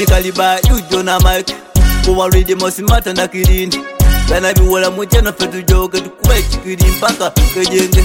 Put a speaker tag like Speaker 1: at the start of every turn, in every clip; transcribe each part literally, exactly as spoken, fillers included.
Speaker 1: Musically by you Jonah Mike. Who are reading most matter na kirindi. Kana biwola mujeno fetu joke tukuwe chikiri mpaka kejenge.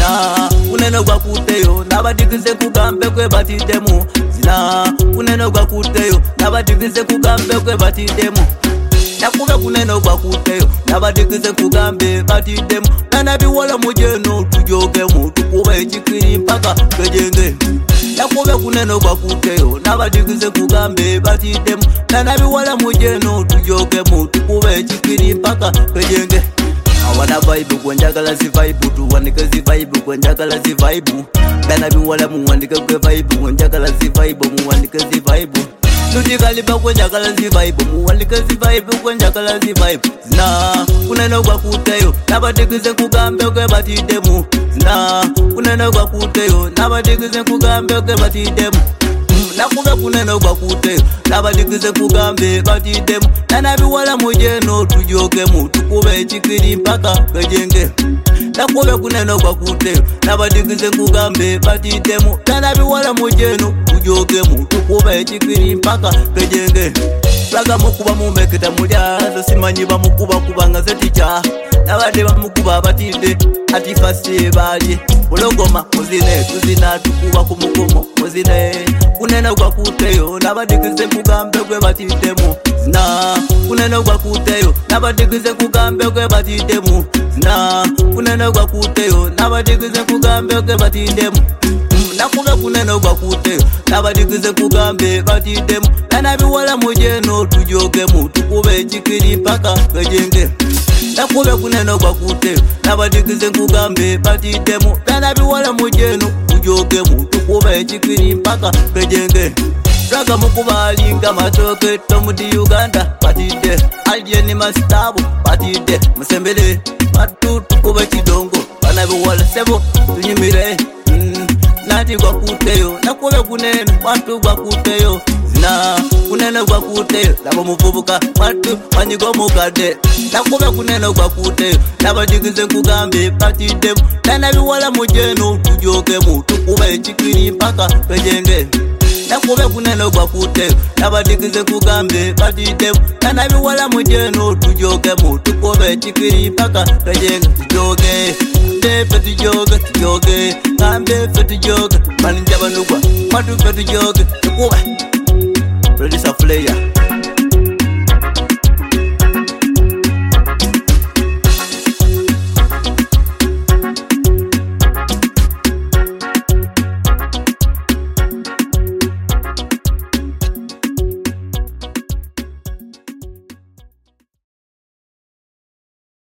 Speaker 1: Na uneno kwa kuteyo nabadikize kugambe kwe batidemu. Zina uneno kwa kuteyo nabadikize kugambe kwe batidemu. Nakube kuneno kwa kuteyo nabadikize kugambe batidemu. Kana biwola mujeno tujoke mu tukuwe chikiri mpaka kejenge. Nakube kuneno kwa kuteyo nabadikize kugambe batidemu. Kana biwola mujeno tujoke mu tukuwe chikiri mpaka kejenge. Awana vibe kwenjagala si vibe tu wandike si vibe kwenjagala si vibe. Bana biwala mu wandike kwe vibe kwenjagala si vibe mu wandike si vibe. Musically ba kwenjagala si vibe mu wandike si vibe kwenjagala si vibe. Zina kuneno kwa kuteyo nabadikize kugambe kwe batidemu. Zina kuneno kwa kuteyo nabadikize kugambe kwe batidemu. Nakube kuneno kwa kuteyo nabadikize kugambe batidemu. Nana biwala mujeno tujoke mu tukube chikiri mpaka kejenge. Nakube kuneno kwa kuteyo nabadikize kugambe batidemu. Nana biwala mujeno tujoke mu tukube chikiri mpaka kejenge. Plaga mukuba mumeketa mulyazo simanyi bamukuba kubanga zeticha. Nabade bamukuba batide ati fasi baje. Bulogoma muzine tuzina tukuba kumukomo muzine. Kuneno kwa kuteyo nabadikize kugambe kwe batidemu. Zina kuneno kwa kuteyo nabadikize kugambe kwe batidemu. Zina kuneno kwa kuteyo nabadikize kugambe kwe batidemu. Nakube kuneno kwa kuteyo nabadikize kugambe batidemu. Nana biwala mujeno tujoke mu tukube chikiri mpaka kejenge. Nakube kuneno kwa kuteyo nabadikize kugambe batidemu. Nana biwala mujeno tujoke mu tukube chikiri mpaka kejenge. Raga mukuba alinga matoke tomudi Uganda batide. Alieni mastabu batide. Musembele matu tukube chidongo. Bana biwala sebo tunyimire. Mm. Nati kwa kuteyo nakube kuneno watu kwa kuteyo. Zina kuneno kwa kuteyo labo muvubuka watu wanyigo mukade. Nakube kuneno kwa kuteyo nabadikize kugambe batidemu. Nana biwala mujeno tujoke mu tukube chikiri mpaka kejenge. Nakube kuneno kwa kuteyo nabadikize kugambe batidemu. Nana biwala mujeno tujoke mu tukube chikiri mpaka kejenge. Tujoke Fetu tujoke, tujoke, kambe fetu tujoke. Maninja banugwa, matu fetu tujoke. Tukuwe Producer Player.